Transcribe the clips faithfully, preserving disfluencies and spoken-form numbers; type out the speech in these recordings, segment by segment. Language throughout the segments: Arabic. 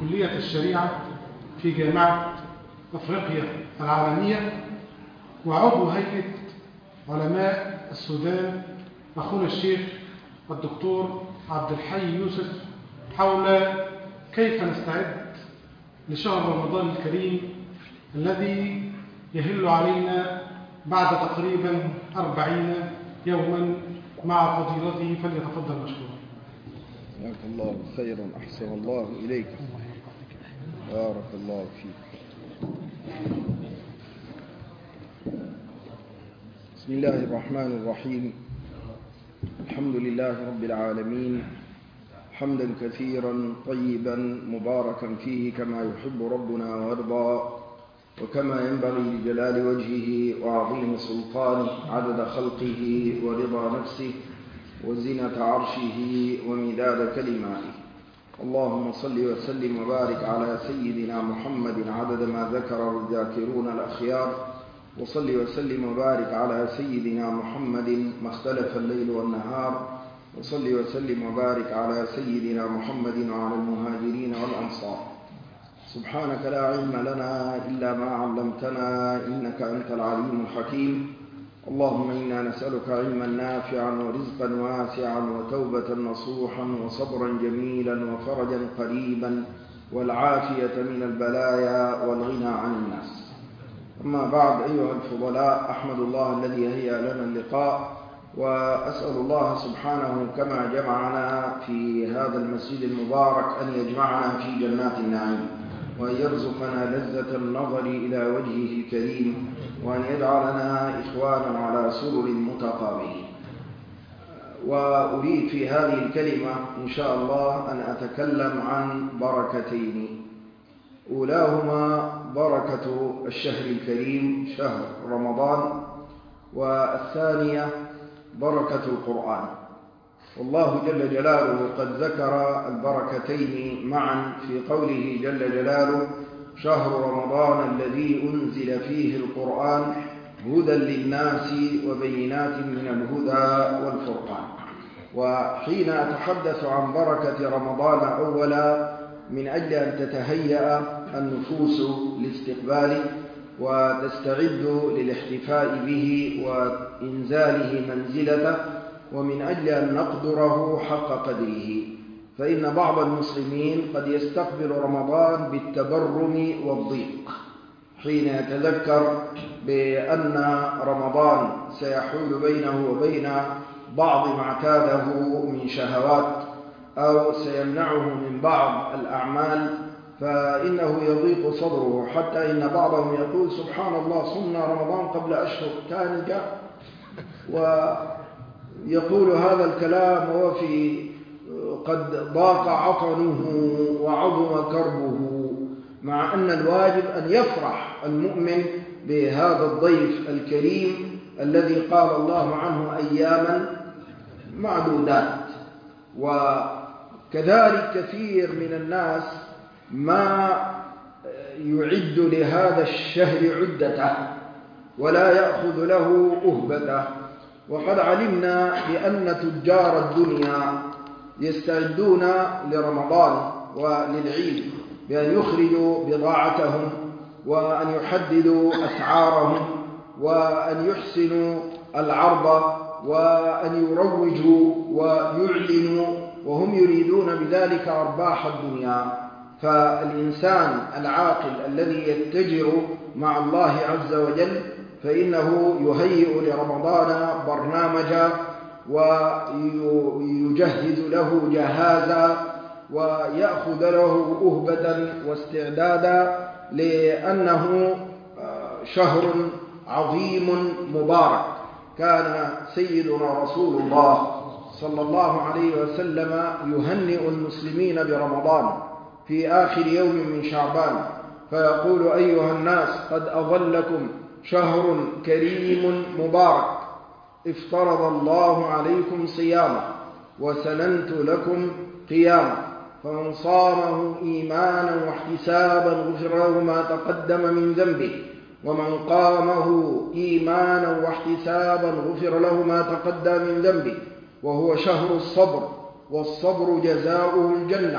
كلية الشريعة في جامعة أفريقيا العالمية، وعضو هيئة علماء السودان أخونا الشيخ الدكتور عبد الحي يوسف، حول كيف نستعد لشهر رمضان الكريم الذي يهل علينا بعد تقريبا أربعين يوما مع فضيلته، فليتفضل مشكورا. جزاك الله خيرا، أحسن الله إليك، بارك الله فيك. بسم الله الرحمن الرحيم. الحمد لله رب العالمين، حمدا كثيرا طيبا مباركا فيه كما يحب ربنا ويرضى، وكما ينبغي لجلال وجهه وعظيم سلطانه، عدد خلقه ورضا نفسه وزنة عرشه ومداد كلماته. اللهم صل وسلم وبارك على سيدنا محمد عدد ما ذكره الذاكرون الأخيار، وصل وسلم وبارك على سيدنا محمد ما اختلف الليل والنهار، وصل وسلم وبارك على سيدنا محمد وعلى المهاجرين والأنصار. سبحانك لا علم لنا إلا ما علمتنا، إنك أنت العليم الحكيم. اللهم إنا نسألك علما نافعا ورزقا واسعا وتوبة نصوحا وصبرا جميلا وفرجا قريبا والعافية من البلايا والغنى عن الناس. أما بعد، أيها الفضلاء، أحمد الله الذي هيأ لنا اللقاء، وأسأل الله سبحانه كما جمعنا في هذا المسجد المبارك أن يجمعنا في جنات النعيم، وأن يرزقنا لذة النظر إلى وجهه الكريم، وأن يجعلنا إخوانا على سرر متقابلين. وأريد في هذه الكلمة إن شاء الله أن أتكلم عن بركتين، أولاهما بركة الشهر الكريم شهر رمضان، والثانية بركة القرآن. والله جل جلاله قد ذكر البركتين معا في قوله جل جلاله: شهر رمضان الذي أنزل فيه القرآن هدى للناس وبينات من الهدى والفرقان. وحين أتحدث عن بركة رمضان أولا من أجل أن تتهيأ النفوس لاستقباله وتستعد للاحتفاء به وإنزاله منزلته، ومن أجل أن نقدره حق قدره، فإن بعض المسلمين قد يستقبل رمضان بالتبرم والضيق حين يتذكر بأن رمضان سيحول بينه وبين بعض ما اعتاده من شهوات، أو سيمنعه من بعض الأعمال، فإنه يضيق صدره، حتى إن بعضهم يقول: سبحان الله، صمنا رمضان قبل أشهر كان جاء، ويقول هذا الكلام وهو في قد ضاق عطنه وعظم كربه، مع أن الواجب أن يفرح المؤمن بهذا الضيف الكريم الذي قال الله عنه أياما معدودات. وكذلك كثير من الناس ما يعد لهذا الشهر عدته ولا يأخذ له أهبته. وقد علمنا بأن تجار الدنيا يستعدون لرمضان وللعيد بأن يخرجوا بضاعتهم، وأن يحددوا أسعارهم، وأن يحسنوا العرض، وأن يروجوا ويعلنوا، وهم يريدون بذلك أرباح الدنيا. فالإنسان العاقل الذي يتجر مع الله عز وجل فإنه يهيئ لرمضان برنامجا ويجهز له جهازا ويأخذ له أهبة واستعدادا، لأنه شهر عظيم مبارك. كان سيدنا رسول الله صلى الله عليه وسلم يهنئ المسلمين برمضان في آخر يوم من شعبان، فيقول: أيها الناس، قد أظلكم شهر كريم مبارك، افترض الله عليكم صيامه وسننت لكم قيامه، فمن صامه إيمانا واحتسابا غفر له ما تقدم من ذنبه، ومن قامه إيمانا واحتسابا غفر له ما تقدم من ذنبه، وهو شهر الصبر، والصبر جزاؤه الجنة،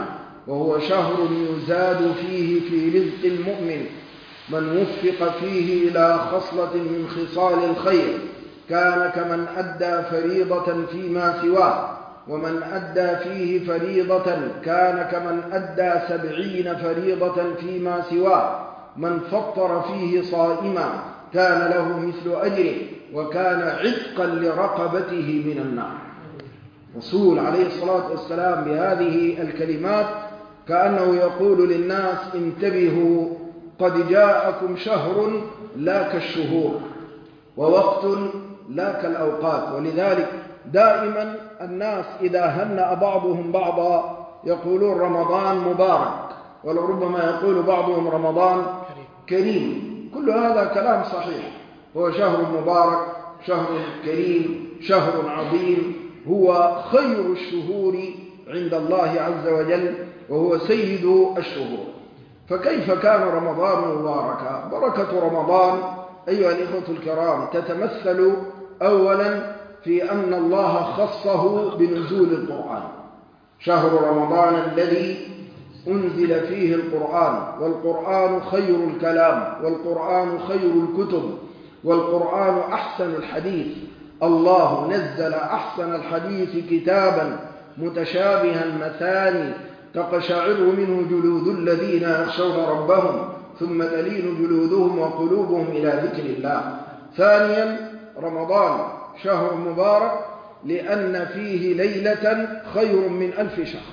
وهو شهر يزاد فيه في رزق المؤمن، من وفق فيه إلى خصلة من خصال الخير كان كمن أدى فريضة فيما سواه، ومن أدى فيه فريضة كان كمن أدى سبعين فريضة فيما سواه، من فطر فيه صائما كان له مثل أجره وكان عتقا لرقبته من النار. رسول عليه الصلاة والسلام بهذه الكلمات كأنه يقول للناس انتبهوا، قد جاءكم شهر لا كالشهور ووقت لا كالأوقات. ولذلك دائما الناس إذا هنأ بعضهم بعضا يقولون رمضان مبارك، ولربما يقول بعضهم رمضان كريم. كل هذا كلام صحيح، هو شهر مبارك، شهر كريم، شهر عظيم، هو خير الشهور عند الله عز وجل، وهو سيد الشهور. فكيف كان رمضان مباركا؟ بركة رمضان أيها الإخوة الكرام تتمثل أولا في أن الله خصه بنزول القرآن. شهر رمضان الذي أنزل فيه القرآن، والقرآن خير الكلام، والقرآن خير الكتب، والقرآن أحسن الحديث. الله نزل أحسن الحديث كتابا متشابها مثاني تقشعر منه جلود الذين يخشون ربهم ثم تلين جلودهم وقلوبهم إلى ذكر الله. ثانيا رمضان شهر مبارك لأن فيه ليلة خير من ألف شهر.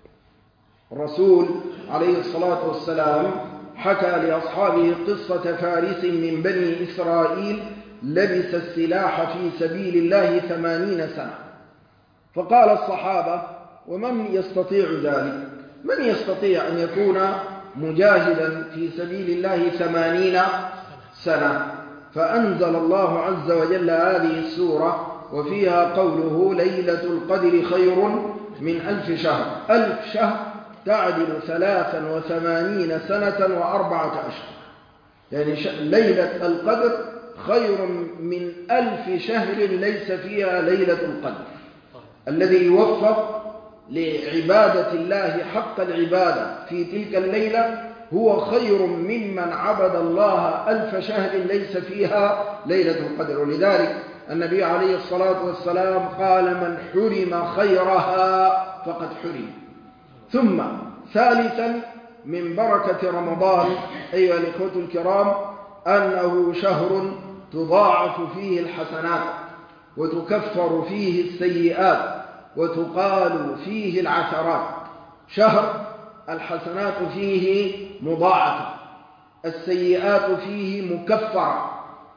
الرسول عليه الصلاة والسلام حكى لأصحابه قصة فارس من بني إسرائيل لبس السلاح في سبيل الله ثمانين سنة، فقال الصحابة ومن يستطيع ذلك؟ من يستطيع أن يكون مجاهدا في سبيل الله ثمانين سنة؟ فأنزل الله عز وجل هذه السورة وفيها قوله ليلة القدر خير من ألف شهر. ألف شهر تعدل ثلاثا وثمانين سنة وأربعة أشهر، يعني ليلة القدر خير من ألف شهر ليس فيها ليلة القدر. الذي يوفق لعبادة الله حق العبادة في تلك الليلة هو خير ممن عبد الله ألف شهر ليس فيها ليلة القدر. ولذلك النبي عليه الصلاة والسلام قال من حرم خيرها فقد حرم. ثم ثالثا من بركة رمضان أيها الإخوة الكرام أنه شهر تضاعف فيه الحسنات وتكفر فيه السيئات وتقال فيه العثرات. شهر الحسنات فيه مضاعفة، السيئات فيه مكفرة،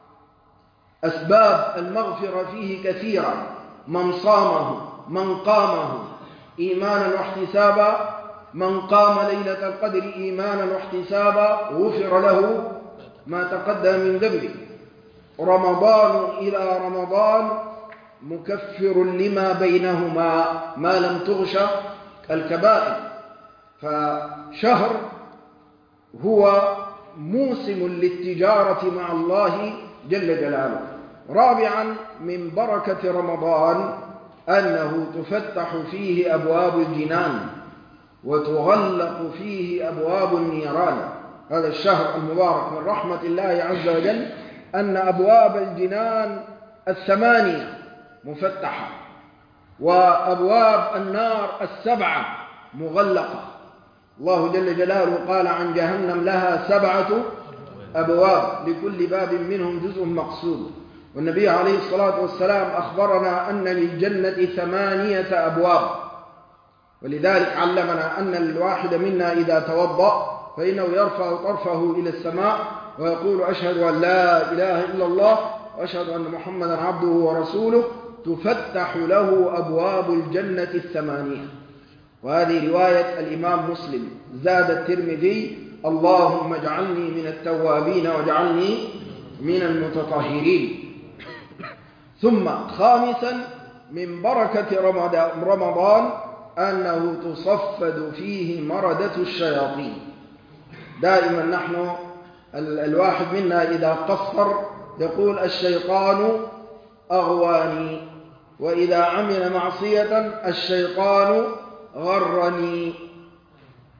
أسباب المغفرة فيه كثيرة. من صامه من قامه إيمانا واحتسابا، من قام ليلة القدر إيمانا واحتسابا غفر له ما تقدم من ذنبه. رمضان إلى رمضان مكفر لما بينهما ما لم تغش الكبائر. فشهر هو موسم للتجارة مع الله جل جلاله. رابعا من بركة رمضان أنه تفتح فيه أبواب الجنان وتغلق فيه أبواب النيران. هذا الشهر المبارك من رحمة الله عز وجل أن أبواب الجنان الثمانية مفتحة وأبواب النار السبعة مغلقة. الله جل جلاله قال عن جهنم لها سبعة أبواب لكل باب منهم جزء مقسوم. والنبي عليه الصلاة والسلام أخبرنا أن للجنة ثمانية أبواب، ولذلك علمنا أن الواحد منا إذا توضأ فإنه يرفع طرفه إلى السماء ويقول أشهد أن لا إله إلا الله وأشهد أن محمدا عبده ورسوله، تفتح له أبواب الجنة الثمانية. وهذه رواية الإمام مسلم. زاد الترمذي اللهم اجعلني من التوابين واجعلني من المتطهرين. ثم خامسا من بركة رمضان أنه تصفد فيه مردة الشياطين. دائما نحن الواحد منا إذا قصر يقول الشيطان أغواني، وإذا عمل معصية الشيطان غرني.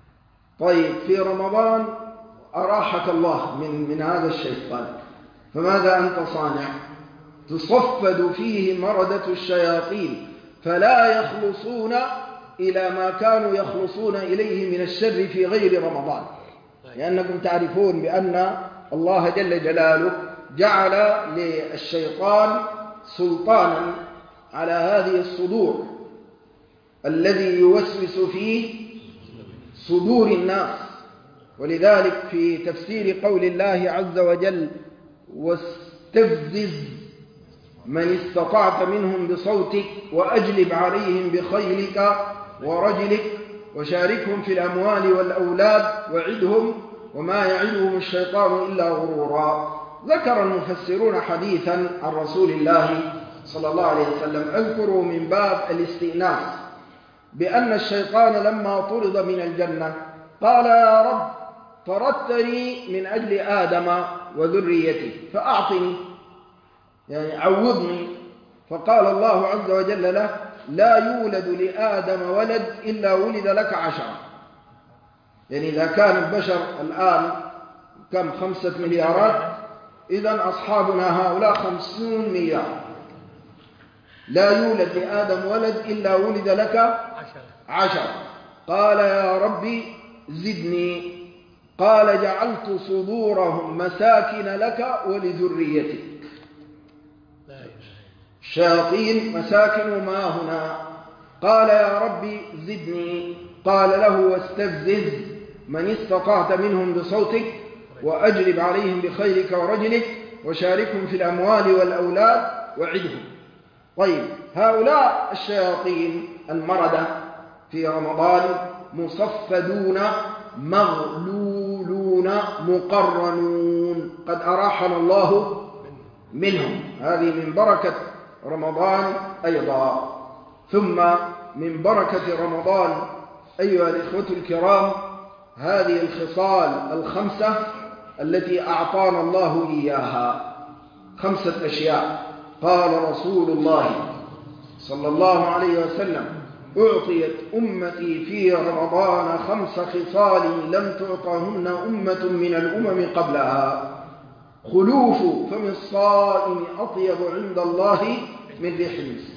طيب في رمضان أراحك الله من, من هذا الشيطان، فماذا أنت صانع؟ تصفد فيه مردة الشياطين فلا يخلصون إلى ما كانوا يخلصون إليه من الشر في غير رمضان، لأنكم تعرفون بأن الله جل جلاله جعل للشيطان سلطانا على هذه الصدور الذي يوسوس في صدور الناس. ولذلك في تفسير قول الله عز وجل واستفزز من استطعت منهم بصوتك وأجلب عليهم بخيلك ورجلك وشاركهم في الأموال والأولاد وعدهم وما يعدهم الشيطان إلا غرورا. ذكر المفسرون حديثا عن رسول الله صلى الله عليه وسلم أذكروا من باب الاستئناس بأن الشيطان لما طرد من الجنة قال يا رب طردتني من أجل آدم وذريته فأعطني، يعني عوضني. فقال الله عز وجل له لا يولد لآدم ولد إلا ولد لك عشرة. يعني إذا كان البشر الآن كم خمسة مليارات، إذن أصحابنا هؤلاء خمسون مليار. لا يولد لآدم ولد إلا ولد لك عشرة. قال يا ربي زدني. قال جعلت صدورهم مساكن لك ولذريتك. الشياطين مساكن ما هنا. قال يا ربي زدني. قال له واستفزز من استطعت منهم بصوتك وأجلب عليهم بخيلك ورجلك وشاركهم في الأموال والأولاد وعدهم. طيب هؤلاء الشياطين المردة في رمضان مصفدون مغلولون مقرنون، قد أراحنا الله منهم. هذه من بركة رمضان أيضا. ثم من بركة رمضان أيها الإخوة الكرام هذه الخصال الخمسة التي أعطانا الله إياها. خمسة أشياء قال رسول الله صلى الله عليه وسلم أعطيت أمتي في رمضان خمس خصال لم تعطهن أمة من الأمم قبلها: خلوف فم الصائم أطيب عند الله من ريح المسك،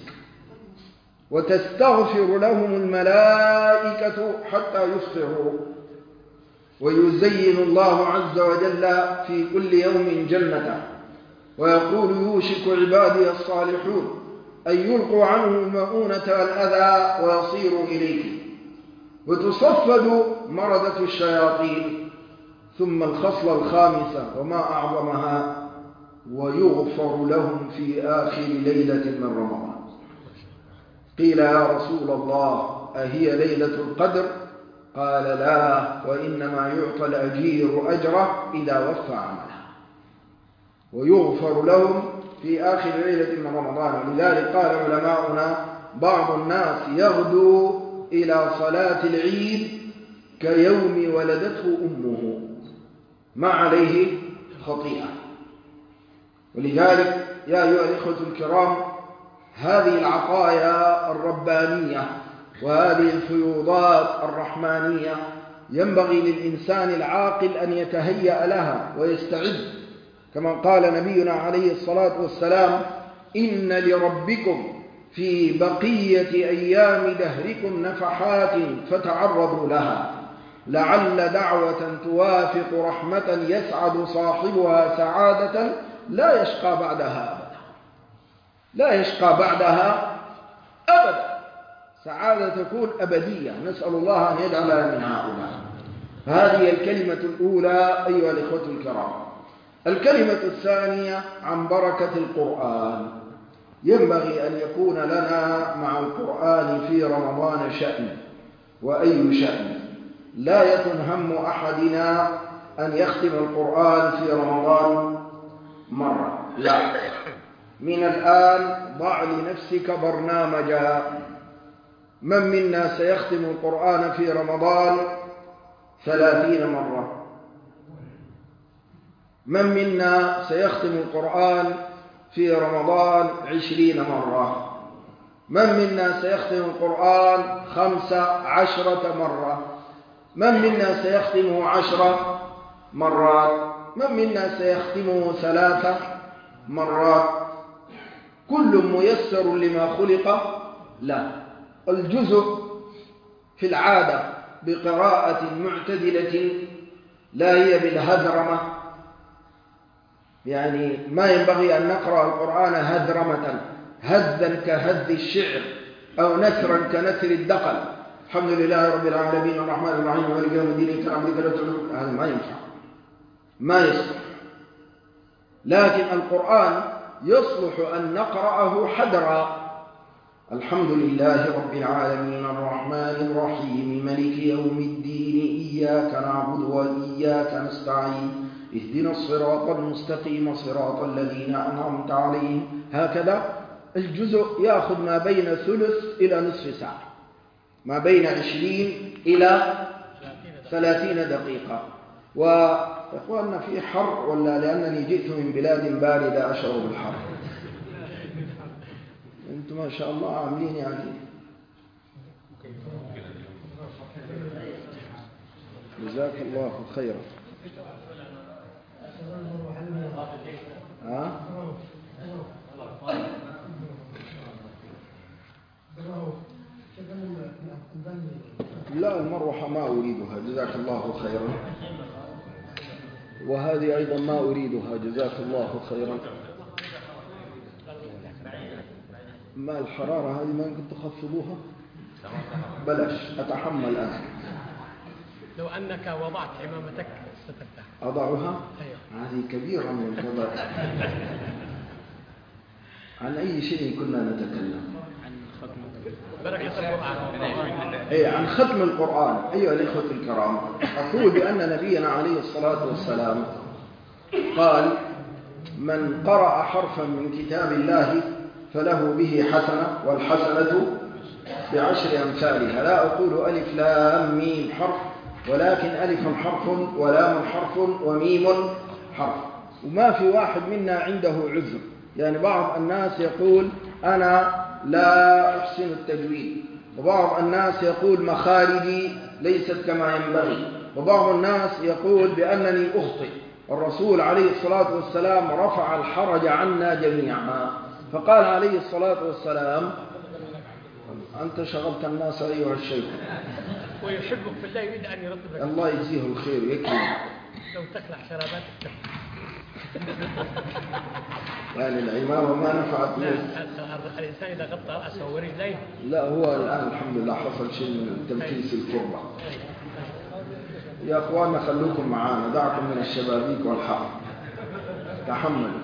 وتستغفر لهم الملائكة حتى يفطروا، ويزين الله عز وجل في كل يوم جنته، ويقول يوشك عبادي الصالحون أن يلقوا عنه المؤونة والأذى ويصيروا إليك، وتصفد مردة الشياطين. ثم الخصلة الخامسة وما أعظمها: ويغفر لهم في آخر ليلة من رمضان. قيل يا رسول الله أهي ليلة القدر؟ قال لا، وإنما يعطى الأجير أجره إذا وفى عمله. ويغفر لهم في آخر ليلة من رمضان. ولذلك قال علماؤنا بعض الناس يغدو إلى صلاة العيد كيوم ولدته أمه ما عليه خطيئة. ولذلك يا أيها الإخوة الكرام هذه العطايا الربانية وهذه الفيوضات الرحمانية ينبغي للإنسان العاقل أن يتهيأ لها ويستعد، كما قال نبينا عليه الصلاة والسلام: إن لربكم في بقية أيام دهركم نفحات فتعرضوا لها، لعل دعوة توافق رحمة يسعد صاحبها سعادة لا يشقى بعدها أبدا. لا يشقى بعدها أبدا، سعادة تكون أبدية، نسأل الله أن يجعلها من هؤلاء. هذه الكلمة الأولى أيها الإخوة الكرام. الكلمة الثانية عن بركة القرآن. ينبغي أن يكون لنا مع القرآن في رمضان شأن، وأي شأن. لا يكن هم أحدنا أن يختم القرآن في رمضان مرة، لا. من الآن ضع لنفسك برنامجا. من منا سيختم القرآن في رمضان ثلاثين مرة؟ من منا سيختم القرآن في رمضان عشرين مرة؟ من منا سيختم القرآن خمس عشرة مرة؟ من منا سيختمه عشر مرات؟ من منا سيختمه ثلاث مرات؟ كل ميسر لما خلق له. الجزء في العادة بقراءة معتدلة لا هي بالهذرمة، يعني ما ينبغي أن نقرأ القرآن هذرمة، هذا كهذ الشعر أو نثرا كنثر الدقل. الحمد لله رب العالمين الرحمن الرحيم مالك يوم الدين، هذا ما ينفع، ما يصلح. لكن القرآن يصلح أن نقرأه حدرا. الحمد لله رب العالمين الرحمن الرحيم مالك يوم الدين، إياك نعبد وإياك نستعين، اهدنا الصراط المستقيم صراط الذين أنعمت عليهم. هكذا الجزء يأخذ ما بين ثلث إلى نصف ساعة، ما بين عشرين إلى ثلاثين دقيقة. وإخواننا في حر ولا لأنني جئت من بلاد باردة أشعر بالحر؟ أنتم ما شاء الله عاملين يعني. جزاك الله خيرا. ها؟ لا، المروحة ما أريدها جزاك الله خيرا، وهذه أيضا ما أريدها جزاك الله خيرا. ما الحرارة هذه ما يمكن تخفضوها؟ بلاش، أتحمل أنا. لو أنك وضعت عمامتك سترتاح. أضعها؟ أيوة. هذه كبيرة من الفضل. عن أي شيء كنا نتكلم؟ عن ختم بركة القرآن. أي عن ختم القرآن. أيها الإخوة الكرام، أقول بأن نبينا عليه الصلاة والسلام قال: من قرأ حرفا من كتاب الله فله به حسنة، والحسنة بعشر أمثالها. لا أقول ألف لام ميم حرف، ولكن ألف حرف ولام حرف وميم حرف. وما في واحد منا عنده عذر. يعني بعض الناس يقول أنا لا أحسن التجويد، وبعض الناس يقول مخارجي ليست كما ينبغي، وبعض الناس يقول بأنني أخطئ. الرسول عليه الصلاة والسلام رفع الحرج عنا جميعا، فقال عليه الصلاة والسلام: أنت شغلت الناس أيها الشيخ. ويحبك في الله، يريد أن يرتبك. الله يجزيه الخير يكرم. لو تخلع شراباتك تخلع. يعني العمامة ما نفعت الإنسان إذا غطى رأسه ورجليه. لا، هو الآن الحمد لله حصل شيء من تمكيس الكربة. يا أخوانا خلوكم معانا، دعكم من الشبابيك والحر، تحملوا.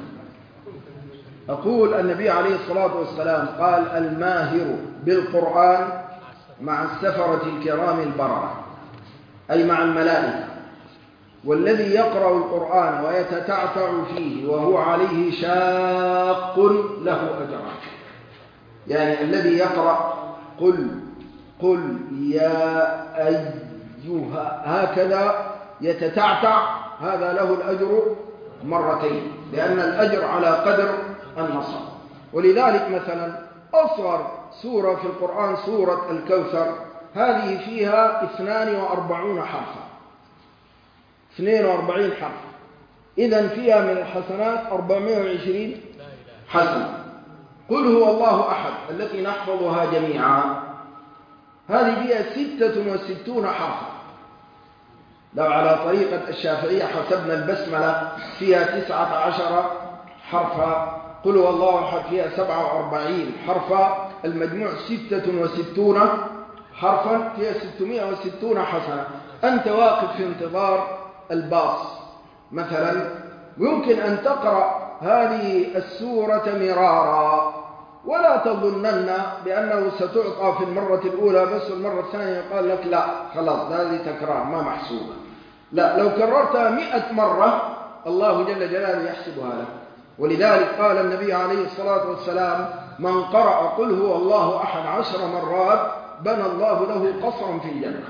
أقول النبي عليه الصلاة والسلام قال: الماهر بالقرآن مع السفرة الكرام البررة، أي مع الملائكة. والذي يقرأ القرآن ويتتعتع فيه وهو عليه شاق له أجران. يعني الذي يقرأ قل قل يا أيها هكذا يتتعتع، هذا له الأجر مرتين، لأن الأجر على قدر النصر. ولذلك مثلا أصغر سورة في القرآن سورة الكوثر، هذه فيها اثنان وأربعون حرفا، اثنين وأربعين حرف، إذن فيها من الحسنات أربعمائة وعشرين حسنة. قل هو الله أحد التي نحفظها جميعا، هذه فيها ستة وستون حرفا. لو على طريقة الشافعية حسبنا البسملة فيها تسعة عشر حرفا، قل هو الله أحد فيها سبعة وأربعين حرفا، المجموع ستة وستون حرفا، فيها ستمائة وستون حسنة. أنت واقف في انتظار الباص مثلا، ويمكن أن تقرأ هذه السورة مرارا، ولا تظنن بأنه ستعطى في المرة الأولى بس، والمرة الثانية يقال لك لا خلاص هذه تكرار ما محسوبة. لا، لو كررتها مئة مرة الله جل جلاله يحسبها لك. ولذلك قال النبي عليه الصلاة والسلام: من قرأ قل هو الله أحد عشر مرات بنى الله له قصرا في الجنة.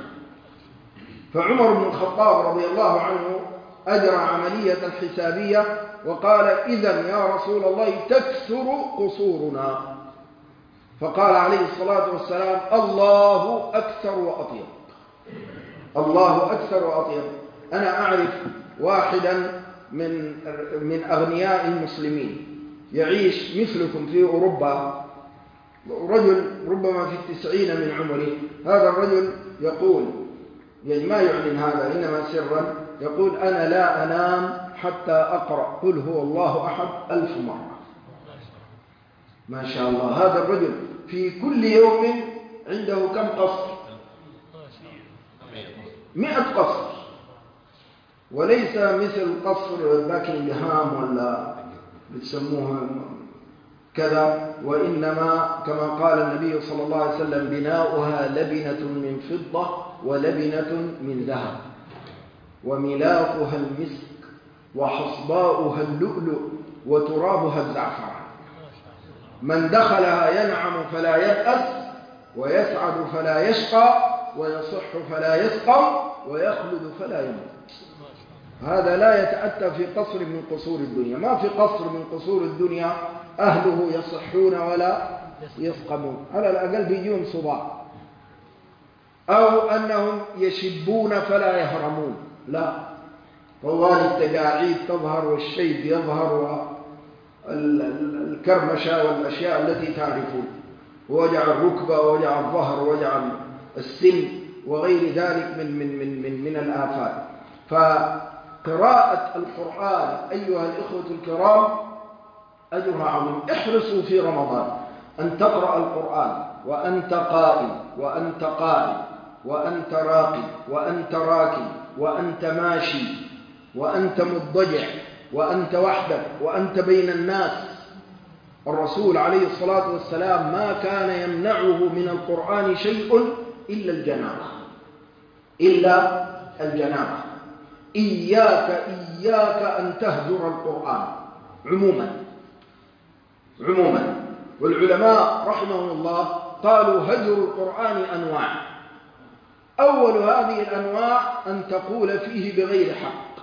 فعمر بن الخطاب رضي الله عنه أجرى عملية الحسابية وقال: إذن يا رسول الله تكثر قصورنا. فقال عليه الصلاة والسلام: الله أكثر وأطيب. الله أكثر وأطيب. أنا أعرف واحدا من من أغنياء المسلمين يعيش مثلكم في أوروبا، رجل ربما في التسعين من عمره. هذا الرجل يقول، يعني ما يعلن هذا إنما سرا، يقول أنا لا أنام حتى أقرأ قل هو الله أحد ألف مرة. ما شاء الله. هذا الرجل في كل يوم عنده كم قصر؟ مئة قصر، وليس مثل قصر باكنغهام ولا بتسموها كذا، وإنما كما قال النبي صلى الله عليه وسلم بناؤها لبنة من فضة ولبنة من ذهب وملاقها المسك وحصباؤها اللؤلؤ وترابها الزعفران. من دخلها ينعم فلا يبأس ويسعد فلا يشقى ويصح فلا يسقم ويخلد فلا يموت. هذا لا يتأتى في قصر من قصور الدنيا. ما في قصر من قصور الدنيا أهله يصحون ولا يسقمون، على الأقل بيجيهم صباع، أو أنهم يشبون فلا يهرمون. لا، طوال التقاعيد تظهر والشيب يظهر والكرمشة والأشياء التي تعرفون، ووجع الركبة ووجع الظهر ووجع السن وغير ذلك من من من من, من الآفات. فقراءة القرآن أيها الإخوة الكرام أجرها عظيم. احرصوا في رمضان أن تقرأ القرآن وأنت قائم وأنت قائم وأنت راقد وأنت راكب وأنت ماشي وأنت مضطجع وأنت وحدك وأنت بين الناس. الرسول عليه الصلاة والسلام ما كان يمنعه من القرآن شيء إلا الجنابة، إلا الجنابة. إياك إياك أن تهجر القرآن عموما عموما. والعلماء رحمهم الله قالوا هجر القرآن أنواع. أول هذه الأنواع أن تقول فيه بغير حق،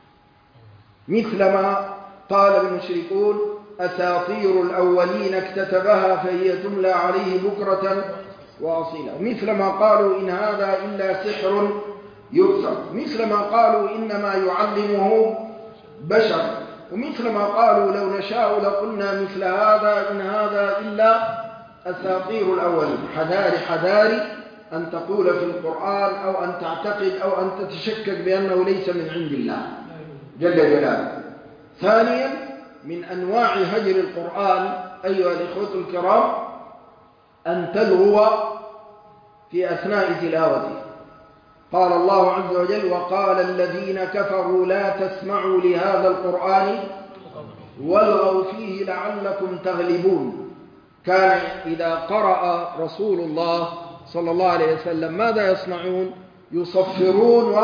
مثلما قال المشركون أساطير الأولين اكتتبها فهي تملى عليه بكرة وأصيلا، مثلما قالوا إن هذا إلا سحر يؤثر، مثلما قالوا إنما يعلمه بشر، ومثلما قالوا لو نشاء لقلنا مثل هذا إن هذا إلا أساطير الأولين. حذاري حذاري أن تقول في القرآن أو أن تعتقد أو أن تتشكك بأنه ليس من عند الله جل جلاله. ثانيا من أنواع هجر القرآن أيها الإخوة الكرام أن تلغو في أثناء تلاوته. قال الله عز وجل وقال الذين كفروا لا تسمعوا لهذا القرآن والغوا فيه لعلكم تغلبون. كان إذا قرأ رسول الله صلى الله عليه وسلم ماذا يصنعون؟ يصفرون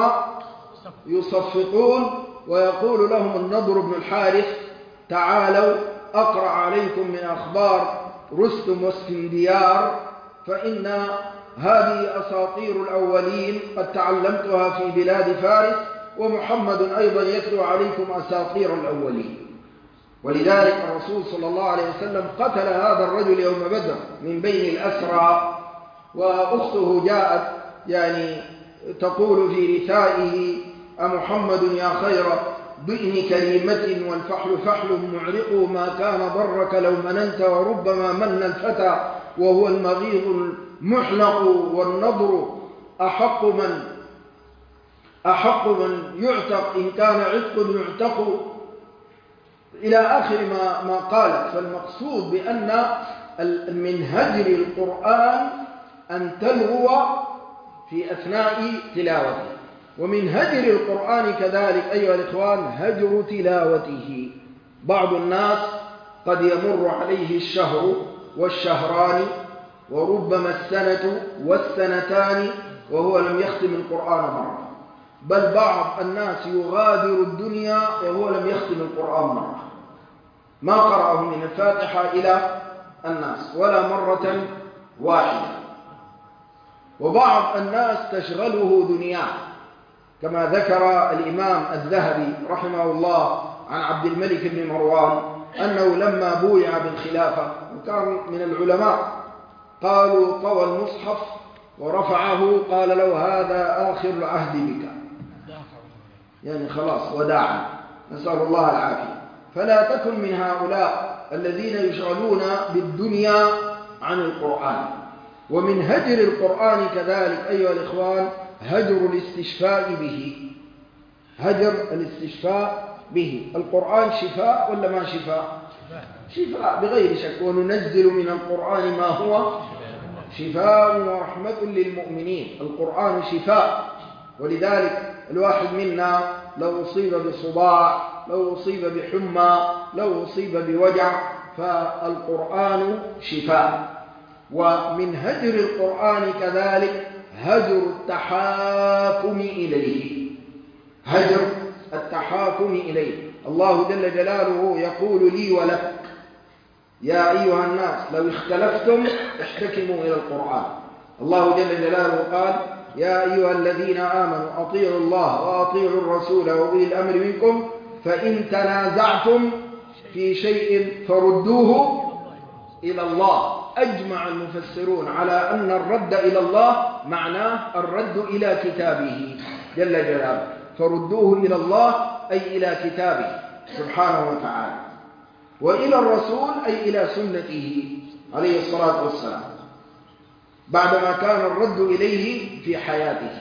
ويصفقون، ويقول لهم النضر بن الحارث تعالوا أقرأ عليكم من أخبار رستم واسفنديار فإن هذه أساطير الأولين قد تعلمتها في بلاد فارس، ومحمد أيضا يتلو عليكم أساطير الأولين. ولذلك الرسول صلى الله عليه وسلم قتل هذا الرجل يوم بدر من بين الأسرى، وأخته جاءت يعني تقول في رثائه أمحمد يا خير بئن كريمة والفحل فحل معرق ما كان ضرك لو مننت وربما من الفتى وهو المغيظ المحلق والنضر أحق من أحق من يعتق إن كان عتق يعتق إلى آخر ما ما قالت. فالمقصود بأن من هجر القرآن أن تلغو في أثناء تلاوته. ومن هجر القرآن كذلك أيها الإخوان هجر تلاوته. بعض الناس قد يمر عليه الشهر والشهران وربما السنة والسنتان وهو لم يختم القرآن مرة، بل بعض الناس يغادر الدنيا وهو لم يختم القرآن مرة، ما قرأه من الفاتحة إلى الناس ولا مرة واحدة. وبعض الناس تشغله دنياه، كما ذكر الإمام الذهبي رحمه الله عن عبد الملك بن مروان أنه لما بويع بالخلافة وكان من العلماء قالوا طوى المصحف ورفعه قال له هذا آخر العهد بك، يعني خلاص وداعا، نسأل الله العافية. فلا تكن من هؤلاء الذين يشغلون بالدنيا عن القرآن. ومن هجر القرآن كذلك أيها الإخوان هجر الاستشفاء به، هجر الاستشفاء به. القرآن شفاء ولا ما شفاء؟ شفاء بغير شك. وننزل من القرآن ما هو شفاء ورحمة للمؤمنين. القرآن شفاء، ولذلك الواحد منا لو أصيب بصداع، لو أصيب بحمى، لو أصيب بوجع، فالقرآن شفاء. ومن هجر القرآن كذلك هجر التحاكم إليه، هجر التحاكم إليه. الله جل جلاله يقول لي ولك يا أيها الناس لو اختلفتم احتكموا إلى القرآن. الله جل جلاله قال يا أيها الذين آمنوا أطيعوا الله وأطيعوا الرسول وأولي الأمر منكم فإن تنازعتم في شيء فردوه إلى الله. أجمع المفسرون على أن الرد إلى الله معناه الرد إلى كتابه جل جلاله، فردوه إلى الله أي إلى كتابه سبحانه وتعالى، وإلى الرسول أي إلى سنته عليه الصلاة والسلام بعدما كان الرد إليه في حياته.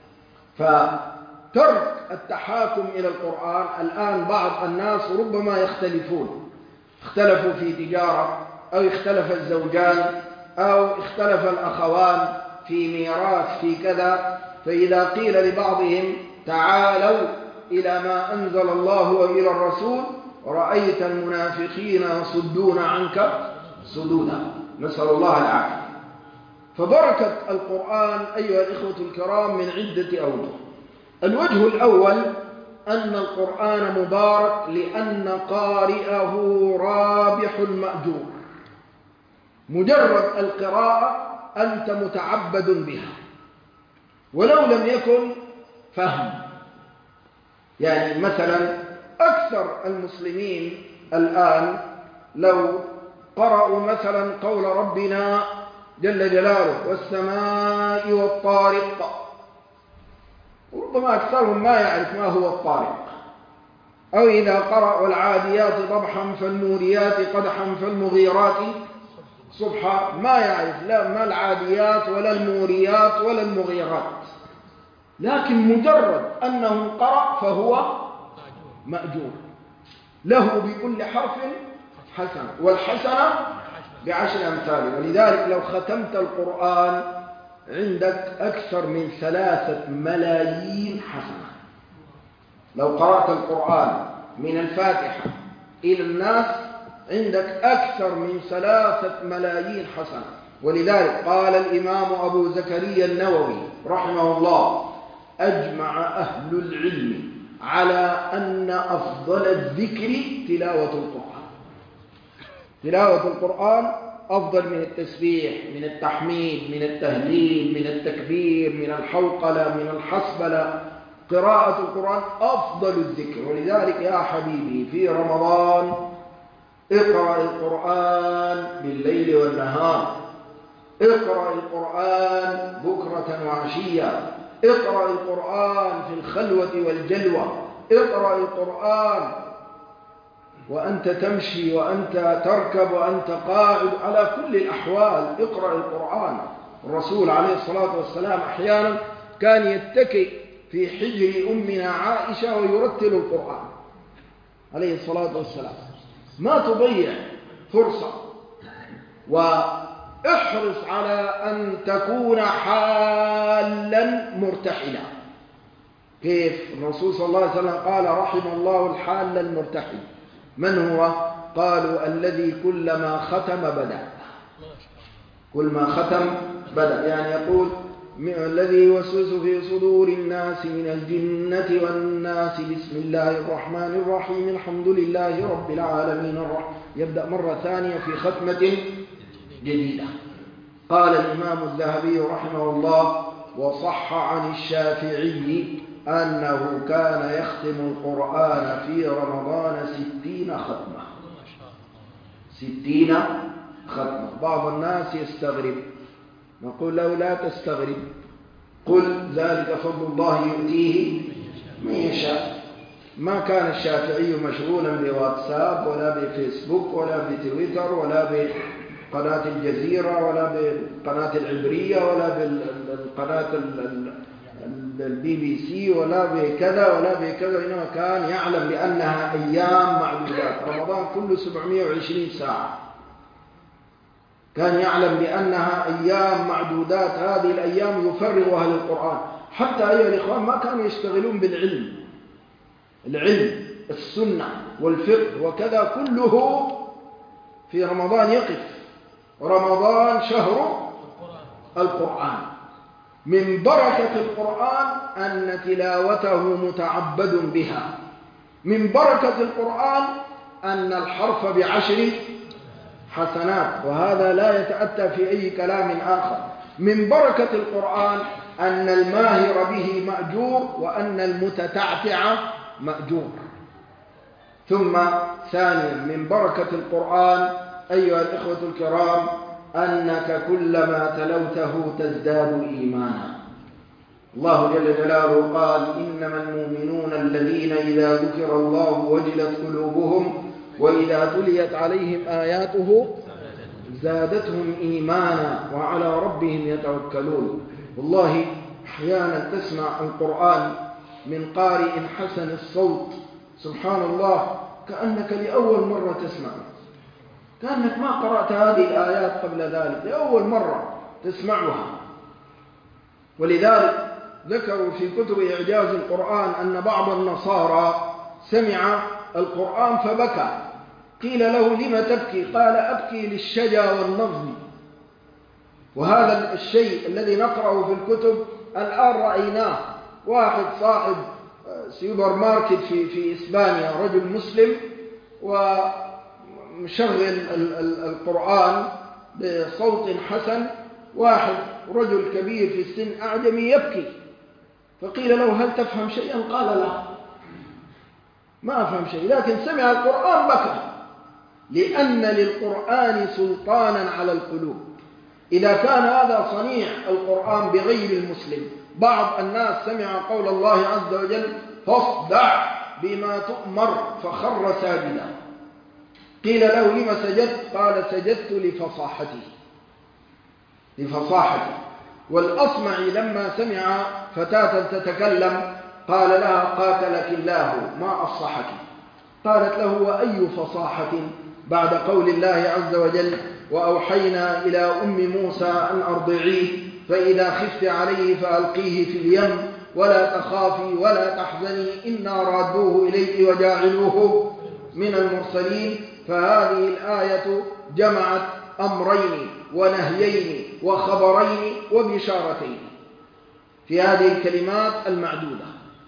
فترك التحاكم إلى القرآن، الآن بعض الناس ربما يختلفون، اختلفوا في تجارة، أو اختلف الزوجان، أو اختلف الأخوان في ميراث في كذا، فإذا قيل لبعضهم تعالوا إلى ما أنزل الله وإلى الرسول رأيت المنافقين يصدون عنك صدودا، نسأل الله العافية. فبركة القرآن أيها الإخوة الكرام من عدة أوجه. الوجه الأول أن القرآن مبارك لأن قارئه رابح مأجور. مجرد القراءة أنت متعبد بها ولو لم يكن فهم. يعني مثلا أكثر المسلمين الآن لو قرأوا مثلا قول ربنا جل جلاله والسماء والطارق، ربما أكثرهم ما يعرف ما هو الطارق. أو إذا قرأوا العاديات ضبحا فالموريات قدحا فالمغيرات صبحا، ما يعرف لا ما العاديات ولا الموريات ولا المغيرات، لكن مجرد أنه قرأ فهو مأجور، له بكل حرف حسنة، والحسنة بعشر أمثاله. ولذلك لو ختمت القرآن عندك أكثر من ثلاثة ملايين حسنة. لو قرأت القرآن من الفاتحة إلى الناس عندك أكثر من ثلاثة ملايين حسنة. ولذلك قال الإمام أبو زكريا النووي رحمه الله أجمع أهل العلم على أن أفضل الذكر تلاوة القرآن. تلاوة القرآن أفضل من التسبيح، من التحميد، من التهليل، من التكبير، من الحوقلة، من الحسبلة. قراءة القرآن أفضل الذكر. ولذلك يا حبيبي في رمضان اقرأ القرآن بالليل والنهار، اقرأ القرآن بكرة وعشية، اقرأ القرآن في الخلوة والجلوة، اقرأ القرآن وأنت تمشي وأنت تركب وأنت قاعد، على كل الأحوال اقرأ القرآن. الرسول عليه الصلاة والسلام أحيانا كان يتكئ في حجر أمنا عائشة ويرتل القرآن عليه الصلاة والسلام. ما تضيع فرصة، واحرص على أن تكون حالا مرتحلا. كيف؟ الرسول صلى الله عليه وسلم قال رحم الله الحال المرتحل. من هو؟ قالوا الذي كلما ختم بدأ، كل ما ختم بدأ، يعني يقول الذي يوسوس في صدور الناس من الجنة والناس بسم الله الرحمن الرحيم الحمد لله رب العالمين الرحمن. يبدأ مرة ثانية في ختمة جديدة. قال الإمام الذهبي رحمه الله وصح عن الشافعي أنه كان يختم القرآن في رمضان ستين ختمة. ستين ختمة. بعض الناس يستغرب نقول له لا تستغرب، قل ذلك فضل الله يؤتيه من يشاء. ما كان الشافعي مشغولا بواتساب ولا بفيسبوك ولا بتويتر ولا بقناة الجزيرة ولا بقناة العبرية ولا بالقناة البي بي سي ولا بكذا ولا بكذا، إنما كان يعلم بأنها أيام معدودات، رمضان كله سبعمائة وعشرين ساعة، كان يعلم بأنها أيام معدودات، هذه الأيام يفرغها للقرآن. حتى أيها الإخوان ما كانوا يشتغلون بالعلم، العلم السنة والفقه وكذا كله في رمضان يقف. رمضان شهر القرآن، من بركة القرآن أن تلاوته متعبد بها، من بركة القرآن أن الحرف بعشر حسنات، وهذا لا يتأتى في أي كلام آخر. من بركة القرآن أن الماهر به مأجور وأن المتتعتع مأجور. ثم ثانيا من بركة القرآن أيها الإخوة الكرام أنك كلما تلوته تزداد إيمانا. الله جل جلاله قال إنما المؤمنون الذين إذا ذكر الله وجلت قلوبهم وإذا تليت عليهم آياته زادتهم إيمانا وعلى ربهم يتوكلون. والله أحيانا تسمع القرآن من قارئ حسن الصوت، سبحان الله، كأنك لأول مرة تسمع، كأنك ما قرأت هذه الآيات قبل ذلك، لأول مرة تسمعها. ولذلك ذكروا في كتب إعجاز القرآن أن بعض النصارى سمع القرآن فبكى، قيل له لم تبكي؟ قال أبكي للشجا والنظم. وهذا الشيء الذي نقرأه في الكتب الآن رأيناه. واحد صاحب سوبر ماركت في في إسبانيا، رجل مسلم، ومشغل القرآن بصوت حسن، واحد رجل كبير في السن أعجمي يبكي، فقيل له هل تفهم شيئا؟ قال لا، ما أفهم شيء، لكن سمع القرآن بكى، لأن للقرآن سلطانا على القلوب. إذا كان هذا صنيع القرآن بغير المسلم، بعض الناس سمع قول الله عز وجل فاصدع بما تؤمر فخر ساجدا، قيل له لما سجدت؟ قال سجدت لفصاحته لفصاحته. والأصمعي لما سمع فتاة تتكلم قال لها قاتلك الله ما أفصحك؟ قالت له وأي فصاحة بعد قول الله عز وجل وأوحينا إلى أم موسى أن أرضعيه فإذا خفت عليه فألقيه في اليم ولا تخافي ولا تحزني إنا رادوه إليك وجاعلوه من المرسلين. فهذه الآية جمعت أمرين ونهيين وخبرين وبشارتين في هذه الكلمات المعدودة.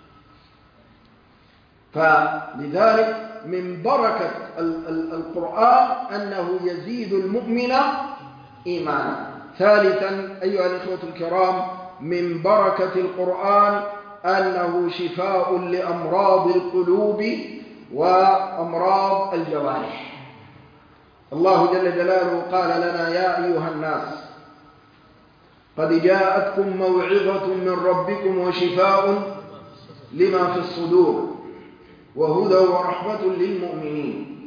فلذلك من بركة القرآن أنه يزيد المؤمن إيمانا. ثالثا أيها الإخوة الكرام من بركة القرآن أنه شفاء لأمراض القلوب وأمراض الجوارح. الله جل جلاله قال لنا يا أيها الناس قد جاءتكم موعظة من ربكم وشفاء لما في الصدور وهدى ورحمة للمؤمنين.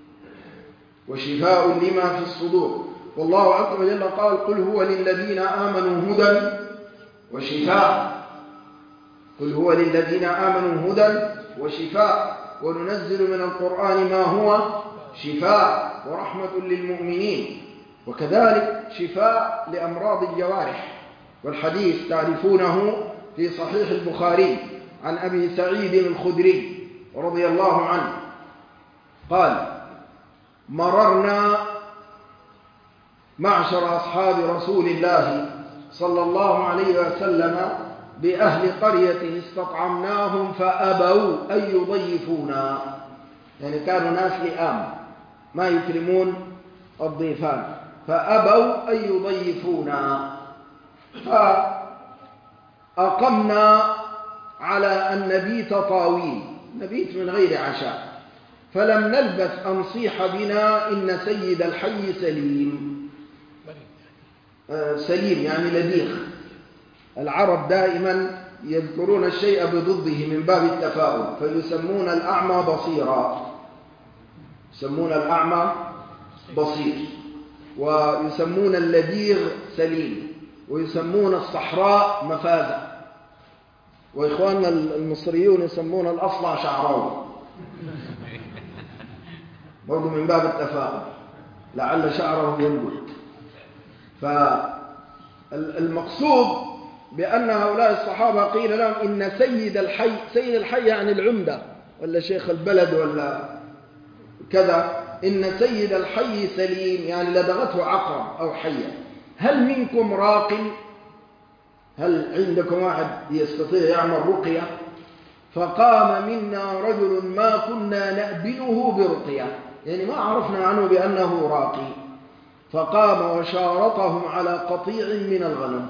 وشفاء لما في الصدور، والله عز وجل قال قل هو للذين آمنوا هدى وشفاء، قل هو للذين آمنوا هدى وشفاء وننزل من القرآن ما هو شفاء ورحمة للمؤمنين، وكذلك شفاء لأمراض الجوارح. والحديث تعرفونه في صحيح البخاري عن أبي سعيد الخدري رضي الله عنه قال مررنا معشر أصحاب رسول الله صلى الله عليه وسلم بأهل قرية استطعمناهم فأبوا أن يضيفونا، يعني كانوا ناس لئام ما يكرمون الضيفان، فأبوا أن يضيفونا، فأقمنا على أن نبيت طاويل، نبيت من غير عشاء، فلم نلبث أن صيح بنا إن سيد الحي سليم. سليم يعني لديغ. العرب دائما يذكرون الشيء بضده من باب التفاؤل، فيسمون الأعمى بصيرا، يسمون الأعمى بصير، ويسمون اللديغ سليم، ويسمون الصحراء مفازة، وإخواننا المصريون يسمون الأصلع شعراوي برضو من باب التفاؤل لعل شعره ينبت. فالمقصود بأن هؤلاء الصحابة قيل لهم إن سيد الحي، سيد الحي يعني العمدة ولا شيخ البلد ولا كذا، إن سيد الحي سليم يعني لدغته عقرب أو حية، هل منكم راق؟ هل عندكم واحد يستطيع يعمل رقية؟ فقام منا رجل ما كنا نأبنه برقية، يعني ما عرفنا عنه بأنه راقي، فقام وشارطهم على قطيع من الغنم.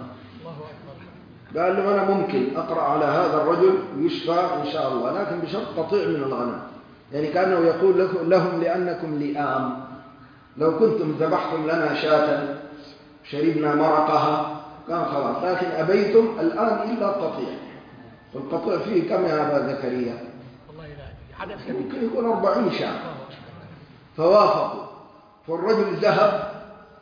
قال له أنا ممكن أقرأ على هذا الرجل يشفى إن شاء الله، لكن بشرط قطيع من الغنم، يعني كأنه يقول لهم لأنكم لئام، لو كنتم ذبحتم لنا شاة شربنا مرقها كان خلاص، لكن أبيتم الآن إلا قطيع، والقطيع فيه كم يا أبا زكريا؟ ممكن يكون أربعين شاة. فوافقوا، فالرجل ذهب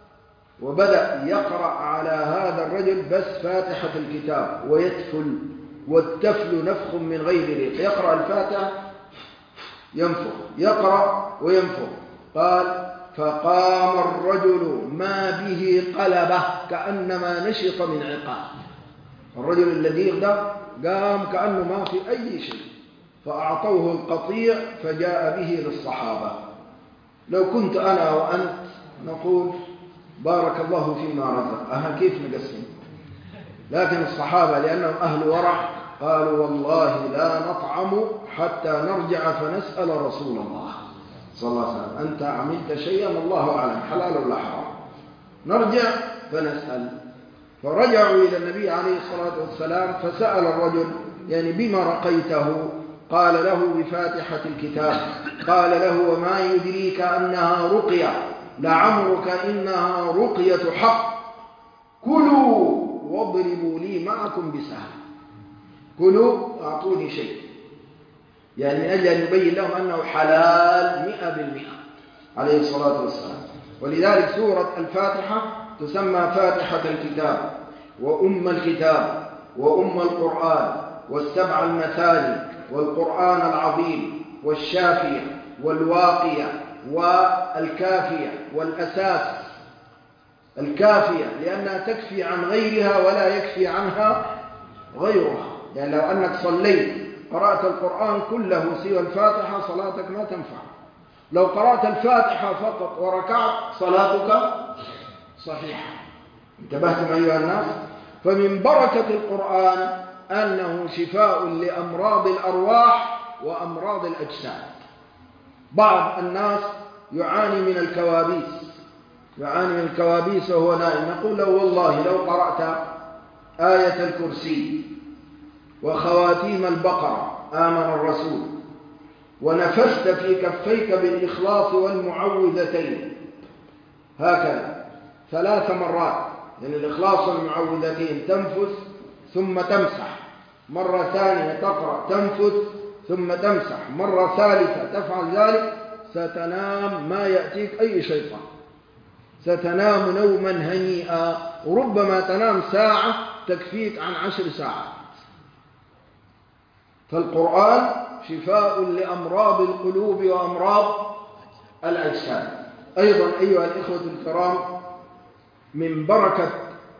وبدأ يقرأ على هذا الرجل بس فاتحة الكتاب ويتفل، والتفل نفخ من غير ريق، يقرأ الفاتحة ينفخ، يقرأ وينفخ. قال فقام الرجل ما به قلبه كأنما نشط من عقاب، الرجل الذي ده قام كأنه ما في أي شيء، فأعطوه القطيع فجاء به للصحابة. لو كنت أنا وأنت نقول بارك الله فيما رزق، أها كيف نقسم؟ لكن الصحابة لأنهم أهل ورع قالوا والله لا نطعم حتى نرجع فنسأل رسول الله صلى الله عليه وسلم، أنت عملت شيئا الله أعلم حلال ولا حرام، نرجع فنسأل. فرجعوا إلى النبي عليه الصلاة والسلام فسأل الرجل يعني بما رقيته؟ قال له بفاتحة الكتاب. قال له وما يدريك أنها رقية؟ لعمرك إنها رقية حق، كلوا واضربوا لي معكم بسهم، كلوا أعطوني شيء، يعني من أجل أن يبين لهم أنه حلال مئة بالمئة عليه الصلاة والسلام. ولذلك سورة الفاتحة تسمى فاتحة الكتاب وأم الكتاب وأم القرآن والسبع المثاني والقرآن العظيم والشافية والواقية والكافية والأساس. الكافية لأنها تكفي عن غيرها ولا يكفي عنها غيرها، يعني لو أنك صليت قرأت القرآن كله سوى الفاتحة صلاتك ما تنفع، لو قرأت الفاتحة فقط وركعت صلاتك صحيحة. انتبهتم أيها الناس؟ فمن بركة القرآن أنه شفاء لأمراض الأرواح وأمراض الأجساد. بعض الناس يعاني من الكوابيس، يعاني من الكوابيس وهو نائم، نقول له والله لو قرأت آية الكرسي وخواتيم البقرة آمن الرسول ونفست في كفيك بالإخلاص والمعوذتين هكذا ثلاث مرات، يعني الإخلاص والمعوذتين تنفس ثم تمسح، مرة ثانية تقرأ تنفس ثم تمسح، مرة ثالثة تفعل ذلك، ستنام ما يأتيك أي شيطان، ستنام نوما هنيئا، وربما تنام ساعة تكفيك عن عشر ساعات. فالقرآن شفاء لأمراض القلوب وأمراض الأجساد. أيضا أيها الإخوة الكرام من بركة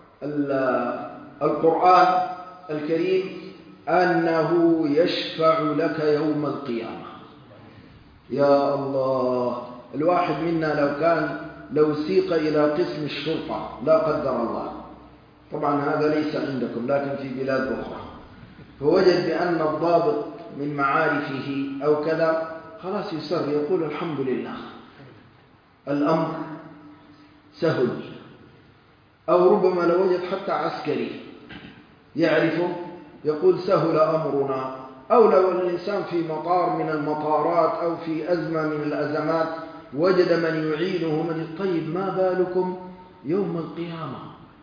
القرآن الكريم أنه يشفع لك يوم القيامة. يا الله، الواحد منا لو كان لو سيق إلى قسم الشرطة لا قدر الله، طبعا هذا ليس عندكم لكن في بلاد أخرى، فوجد بأن الضابط من معارفه أو كذا خلاص يسر يقول الحمد لله الأمر سهل، أو ربما لو وجد حتى عسكري يعرفه يقول سهل أمرنا، أو لو الإنسان في مطار من المطارات أو في أزمة من الأزمات وجد من يعينه من طيب ما بالكم يوم القيامة،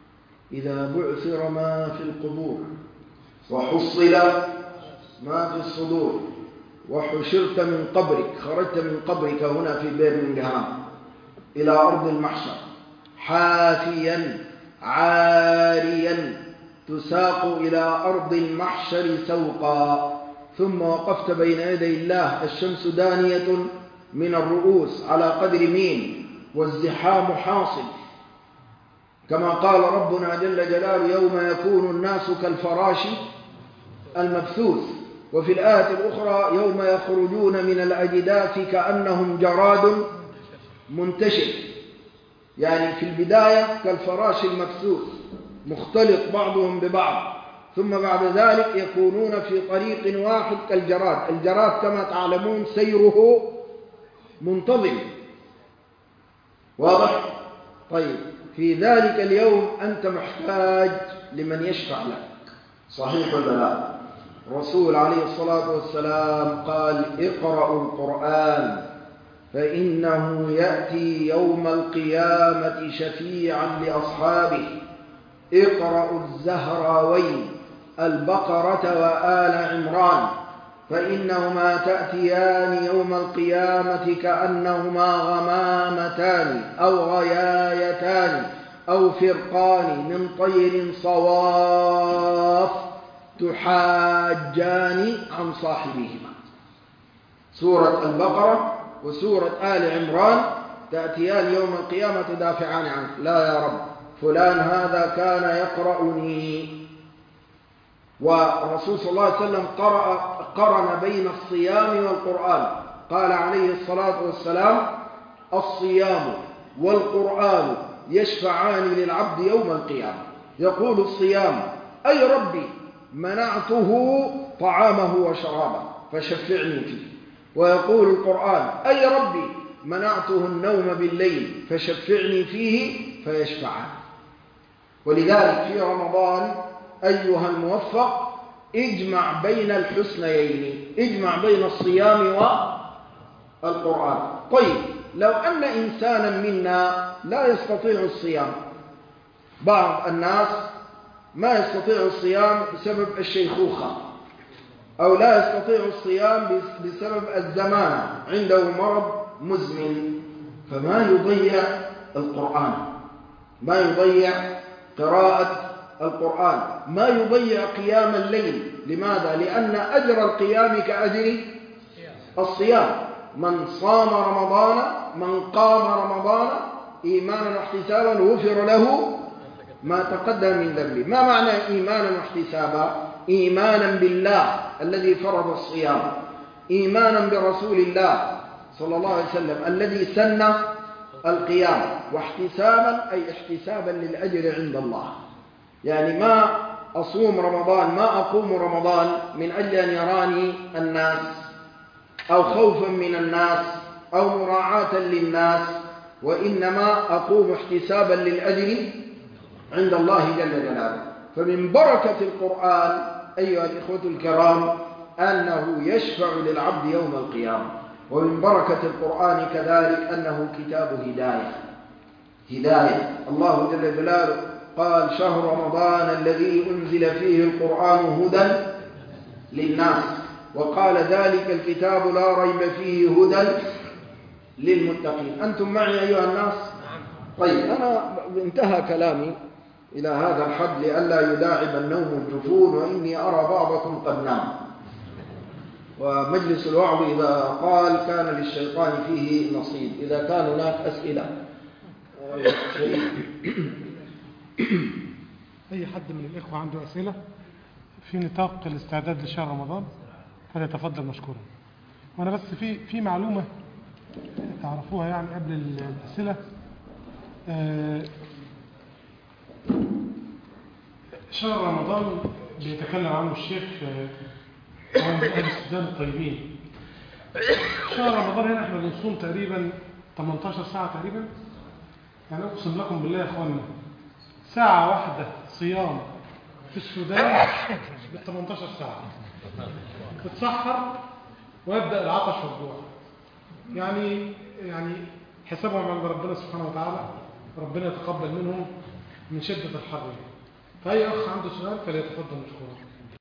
إذا بعثر ما في القبور وحصل ما في الصدور وحشرت من قبرك، خرجت من قبرك هنا في برمنغهام إلى أرض المحشر حافيا عاريا تساق إلى أرض المحشر سوقا، ثم وقفت بين يدي الله الشمس دانية من الرؤوس على قدر مين والزحام حاصل، كما قال ربنا جل جلاله يوم يكون الناس كالفراش المبثوث، وفي الآية الأخرى يوم يخرجون من الأجداث كأنهم جراد منتشر، يعني في البداية كالفراش المبثوث مختلط بعضهم ببعض، ثم بعد ذلك يكونون في طريق واحد كالجراد. الجراد كما تعلمون سيره منتظم، واضح؟ طيب في ذلك اليوم أنت محتاج لمن يشفع لك، صحيح ولا لا؟ الرسول عليه الصلاة والسلام قال اقرأوا القرآن فإنه يأتي يوم القيامة شفيعا لأصحابه. اقرأوا الزهراوين البقرة وآل عمران فإنهما تأتيان يوم القيامة كأنهما غمامتان أو غيايتان أو فرقان من طير صواف تحاجان عن صاحبهما. سورة البقرة وسورة آل عمران تأتيان يوم القيامة تدافعان عنه، لا يا رب فلان هذا كان يقرأني. والرسول صلى الله عليه وسلم قرأ قرن بين الصيام والقرآن، قال عليه الصلاة والسلام الصيام والقرآن يشفعان للعبد يوم القيامة. يقول الصيام أي ربي منعته طعامه وشرابه فشفعني فيه، ويقول القرآن أي ربي منعته النوم بالليل فشفعني فيه فيشفعان. ولذلك في رمضان أيها الموفق اجمع بين الحسنيين، اجمع بين الصيام والقرآن. طيب لو أن إنسانا منا لا يستطيع الصيام، بعض الناس ما يستطيع الصيام بسبب الشيخوخة، أو لا يستطيع الصيام بسبب الزمان، عنده مرض مزمن، فما يضيع القرآن، ما يضيع قراءة القرآن، ما يضيع قيام الليل. لماذا؟ لأن أجر القيام كأجر الصيام. من صام رمضان من قام رمضان إيمانا واحتسابا غفر له ما تقدم من ذنبه. ما معنى إيمانا واحتسابا؟ إيمانا بالله الذي فرض الصيام، إيمانا برسول الله صلى الله عليه وسلم الذي سن القيام، واحتسابا أي احتسابا للأجر عند الله. يعني ما أصوم رمضان، ما أقوم رمضان من أجل أن يراني الناس أو خوفا من الناس أو مراعاة للناس، وإنما أقوم احتسابا للأجر عند الله جل جلاله. فمن بركة القرآن أيها الإخوة الكرام أنه يشفع للعبد يوم القيامة. ومن بركة القرآن كذلك أنه كتاب هداية، هداية. الله جل جلاله قال شهر رمضان الذي أنزل فيه القرآن هدى للناس، وقال ذلك الكتاب لا ريب فيه هدى للمتقين. أنتم معي أيها الناس؟ طيب أنا انتهى كلامي إلى هذا الحد لئلا يداعب النوم الجفون، وإني أرى بعضكم قد نام. ومجلس الوعظ إذا قال كان للشيطان فيه نصيب. إذا كان هناك أسئلة أي حد من الإخوة عنده أسئلة في نطاق الاستعداد لشهر رمضان فليتفضل مشكورا. وأنا بس في في معلومة تعرفوها يعني قبل الأسئلة. شهر رمضان بيتكلم عنه الشيخ عن أهل السودان الطيبين. شهر رمضان هنا احنا بنصوم تقريبا ثمانية عشر ساعة تقريبا، يعني أقسم لكم بالله يا أخوانا ساعة واحدة صيام في السودان ب ثمانية عشر ساعة، بتسحر ويبدأ العطش والجوع. يعني يعني حسابهم عند ربنا سبحانه وتعالى، ربنا يتقبل منهم من شدة الحر. فأي أخ عنده سؤال فليتفضل مشكورا.